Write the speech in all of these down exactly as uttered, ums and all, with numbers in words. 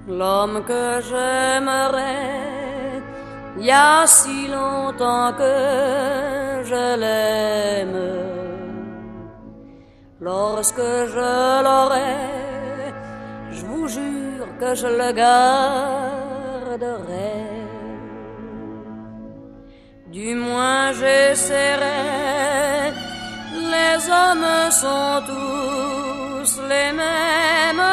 L'homme que j'aimerais, il y a si longtemps que je l'aime. Lorsque je l'aurai, je vous jure que je le garderai. Du moins j'essaierai, les hommes sont tous les mêmes.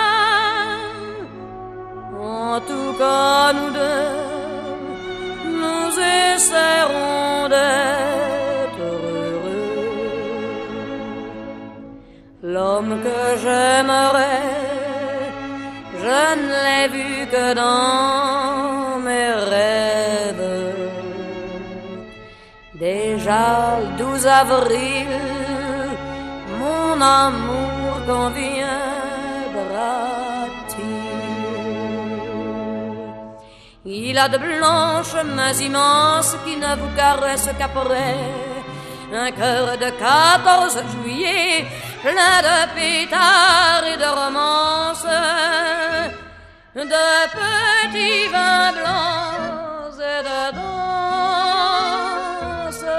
En tout cas nous deux, nous essaierons d'être heureux. L'homme que j'aimerais, je ne l'ai vu que dans mes rêves. Déjà le douze avril, mon amour conviendra-t-il? Il a de blanches mains immenses qui ne vous caressent qu'après un cœur de quatorze juillet, plein de pétards et de romances, de petits vins blancs et de danses.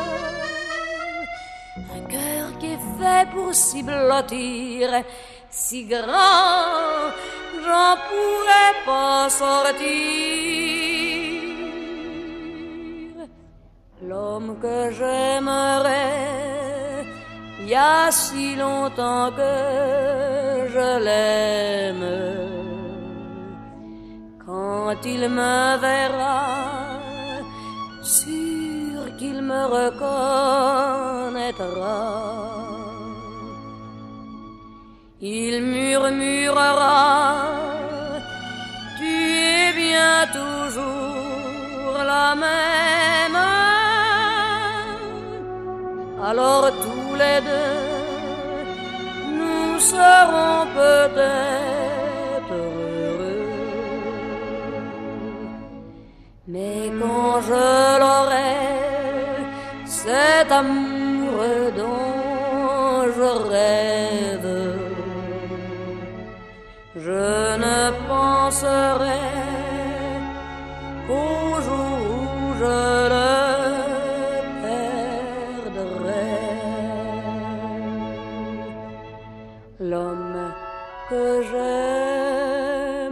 Un cœur qui est fait pour s'y blottir, si grand, j'en pourrais pas sortir. L'homme que j'aimerais, il y a si longtemps que je l'aime. Quand il me verra, sûr qu'il me reconnaîtra. Il murmurera, tu es bien toujours la même. Alors tous les deux, nous serons peut-être heureux. Mais quand je l'aurai, cet amour dont je rêve, je ne penserai qu'au jour où je le perdrai. L'homme que j'aime